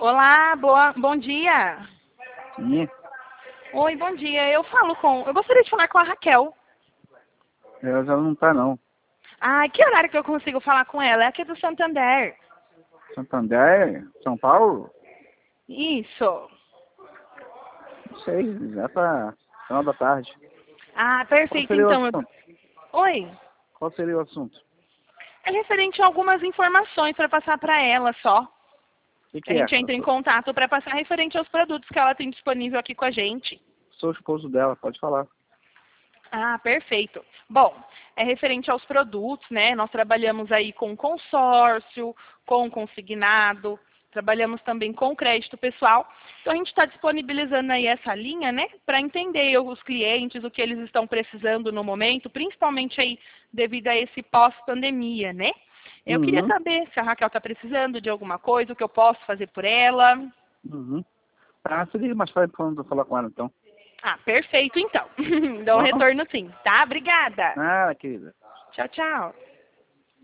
Olá, bom dia. Sim, Oi, bom dia. Eu gostaria de falar com a Raquel. ela já não tá não. Ah, que horário que eu consigo falar com ela? É aqui do Santander. Santander? São Paulo? Isso. Não sei, já tá final da tarde. Ah, Qual perfeito, seria o então. assunto? Oi. Qual seria o assunto? É referente a algumas informações para passar para ela só. O A que é? gente entra em contato para passar referente aos produtos que ela tem disponível aqui com a gente. Sou o esposo dela, pode falar. Ah, perfeito. Bom, é referente aos produtos, né? Nós trabalhamos aí com consórcio, com consignado, trabalhamos também com crédito pessoal. Então a gente está disponibilizando aí essa linha, né? Para entender os clientes, o que eles estão precisando no momento, principalmente aí devido a esse pós-pandemia, né? Eu queria Uhum, saber se a Raquel está precisando de alguma coisa, o que eu posso fazer por ela. uhum. Tá, você liga mais tarde quando eu falar com ela então. Ah, perfeito então. Dou um Bom? retorno sim, tá? Obrigada. Nada, querida. Tchau, tchau.